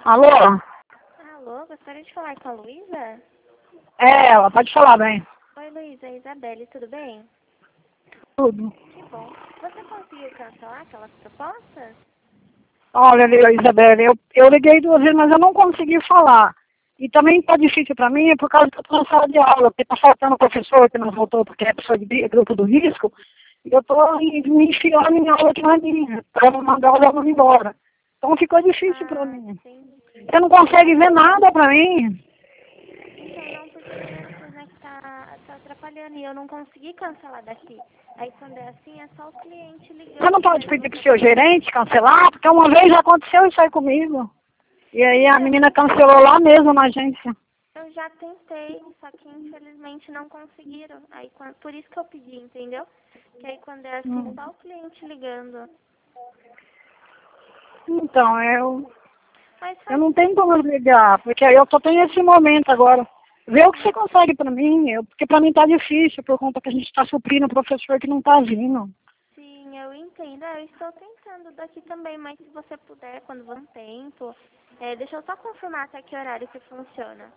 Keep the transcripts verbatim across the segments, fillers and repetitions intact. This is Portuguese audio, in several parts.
Alô? Alô, gostaria de falar com a Luísa? É ela, pode falar bem. Oi, Luísa, é Isabelle, tudo bem? Tudo. Que bom. Você conseguiu cancelar aquelas propostas? Olha, Isabela, eu, eu liguei duas vezes, mas eu não consegui falar. E também está difícil para mim, é por causa que eu estou na sala de aula, porque está faltando professor que não voltou porque é pessoa de gri- grupo do risco, e eu estou me enfiando em aula que não é minha, para não mandar o aluno embora. Então ficou difícil para Ah, mim. entendi. Você não consegue ver nada para mim? Então, não, porque o Bluetooth, né, que tá, tá atrapalhando e eu não consegui cancelar daqui. Aí, quando é assim, é só o cliente Você não ligando pode mesmo. pedir para o seu gerente cancelar? Porque uma vez já aconteceu isso aí comigo. E aí a menina Então, cancelou lá mesmo na agência. eu já tentei, só que infelizmente não conseguiram. Aí, quan- por isso que eu pedi, entendeu? Que aí, quando é assim, Hum. só o cliente ligando. Então, eu, Mas eu faz não tenho sim. como ligar, porque eu só tenho esse momento agora. Vê o que você consegue pra mim, eu, porque pra mim tá difícil, por conta que a gente tá suprindo o professor que não tá vindo. Sim, eu entendo. É, eu estou tentando daqui também, mas se você puder, quando for um tempo, é, deixa eu só confirmar até que horário que funciona.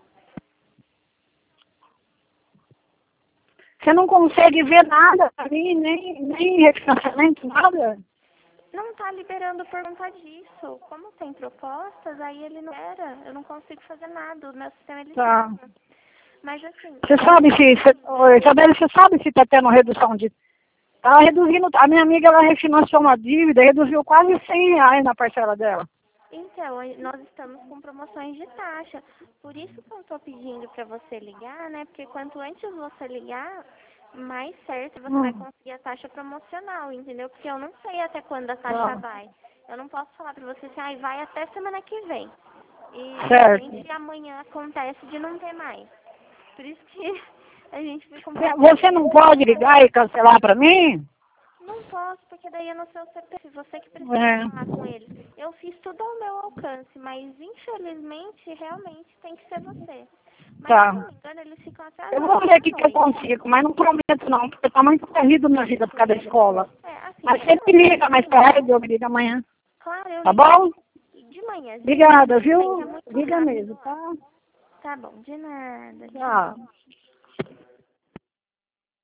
Você não consegue ver nada pra mim, nem, nem refinanciamento, nada? Não tá liberando por conta disso. Como tem propostas, aí ele não era. Eu não consigo fazer nada. O meu sistema ele Tá. trava. Mas assim, Você eu sabe vou. se, se ô, Isabela, você sabe se tá tendo redução de... Tá reduzindo, a minha amiga, ela refinanciou uma dívida, reduziu quase cem reais na parcela dela. Então, nós estamos com promoções de taxa. Por isso que eu estou pedindo para você ligar, né? Porque quanto antes você ligar, mais certo você vai Hum, conseguir a taxa promocional, entendeu? Porque eu não sei até quando a taxa tá. vai. Eu não posso falar para você assim, ah, vai até semana que vem. E de Certo. repente amanhã acontece de não ter mais. Por isso que a gente fica um pouco Você não pode desesperado. ligar e cancelar pra mim? Não posso, porque daí é no seu C P F, você que precisa É. falar com eles. Eu fiz tudo ao meu alcance, mas infelizmente, realmente, tem que ser você. Mas se eu Tá. não me engano, eles ficam até as Eu oito vou ver o da que, que eu noite. consigo, mas não prometo não, porque tá muito corrido minha vida por causa da escola. É, assim, Mas se você for me de liga mais manhã, tarde, eu me ligo amanhã. claro, eu Tá ligo bom? de manhãzinha, Obrigada, tudo bem, que é viu? muito Liga rápido mesmo, lá. tá? Tá bom, de nada, tchau. Tchau.